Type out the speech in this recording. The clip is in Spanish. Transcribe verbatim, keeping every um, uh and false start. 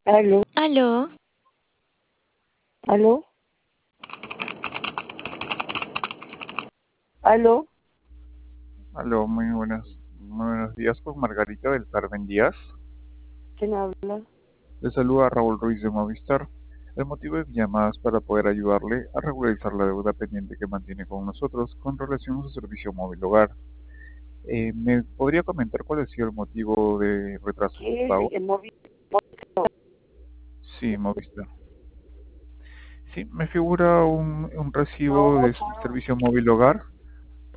Aló, Aló, aló, aló. Aló, muy buenas, muy buenos días con Margarita del Carmen Díaz. ¿Quién habla? Le saluda Raúl Ruiz de Movistar. El motivo de mi llamada es para poder ayudarle a regularizar la deuda pendiente que mantiene con nosotros con relación a su servicio móvil hogar. Eh, ¿Me podría comentar cuál ha sido el motivo de retraso en su ¿Qué es pago? el móvil? Sí, Movistar. Sí, me figura un, un recibo No, de servicio móvil hogar